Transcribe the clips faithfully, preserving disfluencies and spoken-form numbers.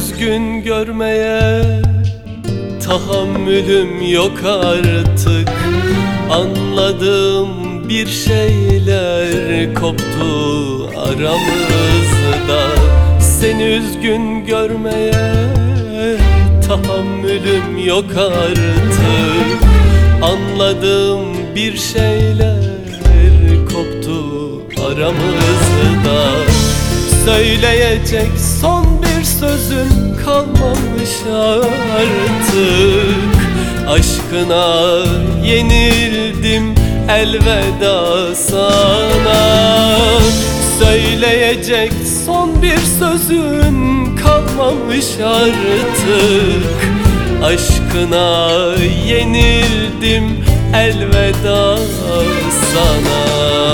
üzgün görmeye tahammülüm yok artık. Anladığım bir şeyler koptu aramızda. Seni üzgün görmeye tahammülüm yok artık. Anladığım bir şeyler koptu aramızda. Söyleyecek son bir sözün kalmamış artık. Aşkına yenildim, elveda sana. Söyleyecek son bir sözün kalmamış artık. Aşkına yenildim, elveda sana.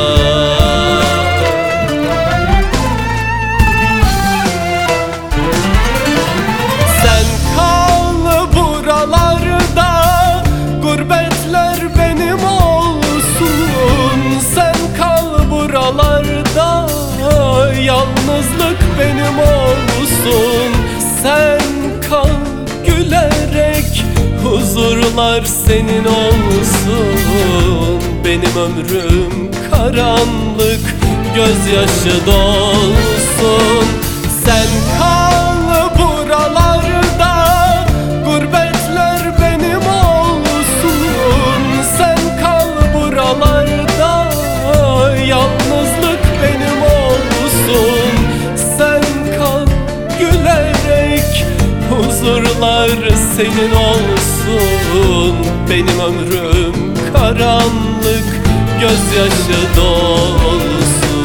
Sen kal buralarda, gurbetler benim olsun. Sen kal buralarda, yalnızlık benim olsun. Sen kal gülerek, huzurlar senin olsun. Benim ömrüm karanlık, gözyaşı dolsun. Sen kal buralarda, gurbetler benim olsun. Sen kal buralarda, yalnızlık benim olsun. Sen kal gülerek, huzurlar senin olsun. Benim ömrüm karanlık, gözyaşı dolsun.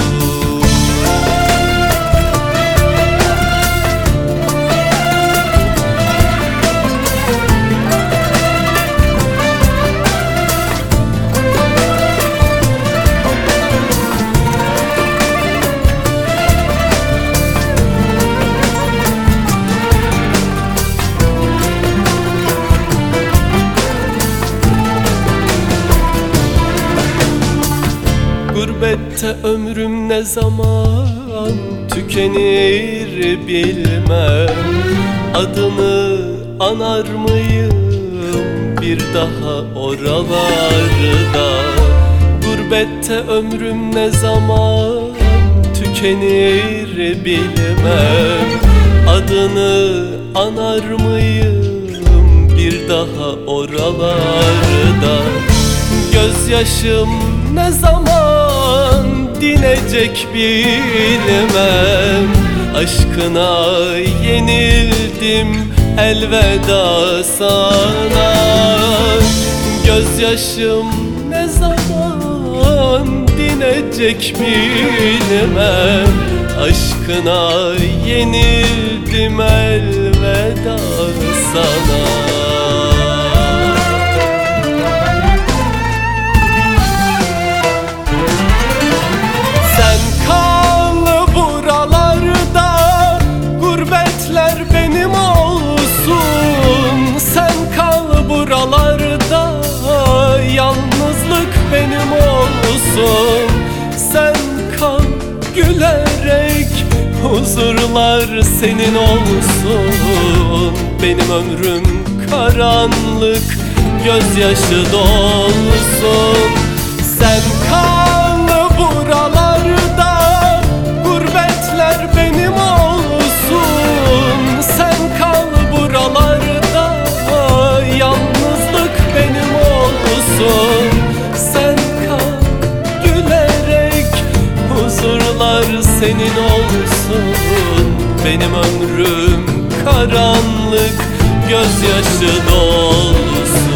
Gurbette ömrüm ne zaman tükenir bilmem. Adını anar mıyım bir daha oralarda? Gurbette ömrüm ne zaman tükenir bilmem. Adını anar mıyım bir daha oralarda? Gözyaşım ne zaman dinecek bilmem. Aşkına yenildim, elveda sana. Gözyaşım ne zaman dinecek bilmem. Aşkına yenildim, elveda sana. Yalnızlık benim olsun. Sen kal gülerek, huzurlar senin olsun. Benim ömrüm karanlık, gözyaşı dolsun. Sen kal buralarda, gurbetler benim olsun. Sen kal buralarda, yalnızlık benim olsun. Sen kal gülerek, huzurlar senin olsun. Benim ömrüm karanlık, gözyaşı dolsun.